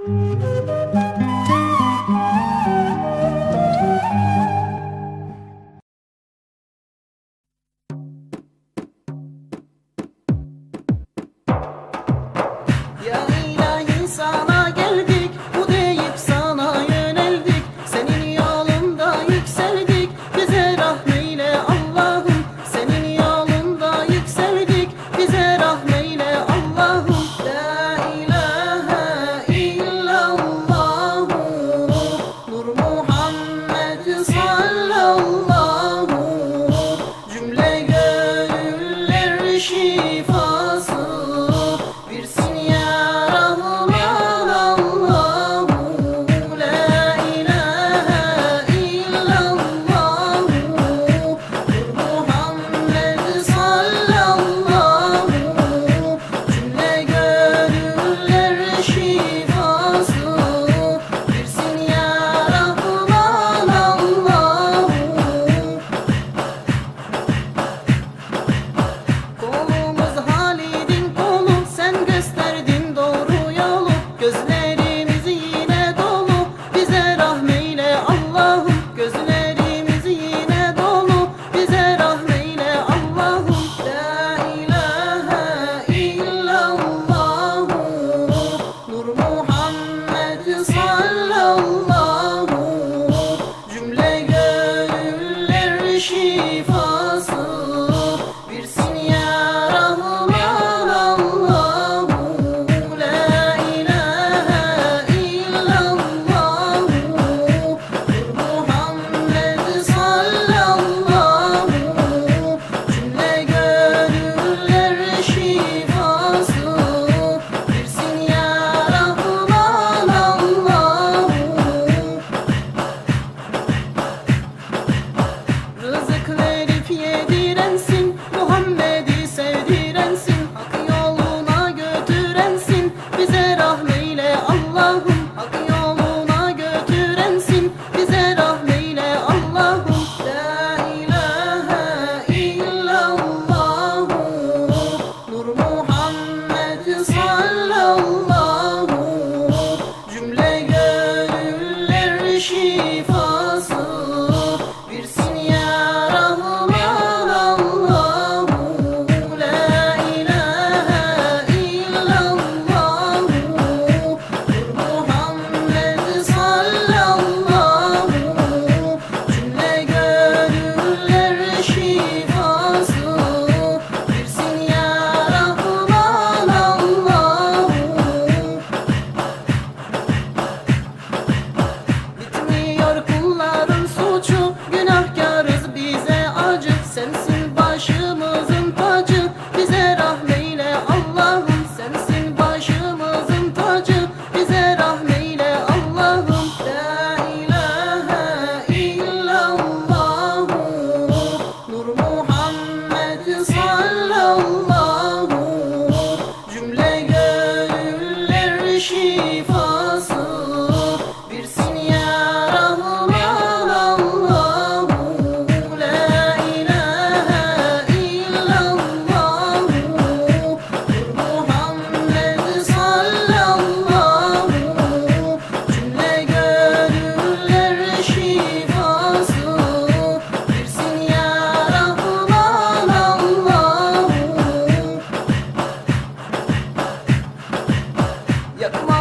Ya ilahi sana geldik, bu deyip sana yöneldik. Senin yolunda yükseldik, bize rahmeyle Allah'ım. Senin yolunda yükseldik, bize rahmeyle Allah'ım. La ilahe illallah, Nur Muhammed sallallahu. Cümle gönüller şifası versin ya Rahman Allahu. La ilahe illallah, Nur Muhammed sallallahu. Cümle gönüller şifası versin ya Rahman Allahu. Kolumuz Halid'in kolu, sen gösterdin doğru yolu. Gözlerimiz yine dolu, bize rahmeyle Allah'ım. Gözlerimiz yine dolu, bize rahmeyle Allah'ım. La ilahe illallah, Nur Muhammed sallallahu. Cümle gönüller şifası versin ya Rahman Allahu. La ilahe illallah, Nur Muhammed sallallahu. Cümle gönüller şifası versin ya Rahman Allahu. Rızık verip yedirensin, Muhammed'i sevdirensin. Hak yoluna götürensin, bize rahmeyle Allah'ım. Hak yoluna götürensin, bize rahmeyle Allah'ım. La ilahe illallah, Nur Muhammed sallallahu. Cümle gönüller şifası versin ya Rahman Allahu. La ilahe illallah, Nur Muhammed sallallahu. Cümle gönüller şifası versin ya Rahman Allahu. Bitmiyor kulların suçu, günahkarız bize acı. Sensin başımızın tacı, bize rahmeyle Allah'ım. Sensin başımızın tacı, bize rahmeyle Allah'ım. La ilahe illallah, Nur Muhammed sallallahu. Cümle gönüller şifası versin ya Rahman Allahu. La ilahe illallah, Nur Muhammed sallallahu. Cümle gönüller şifası versin ya Rahman Allahu. Yakma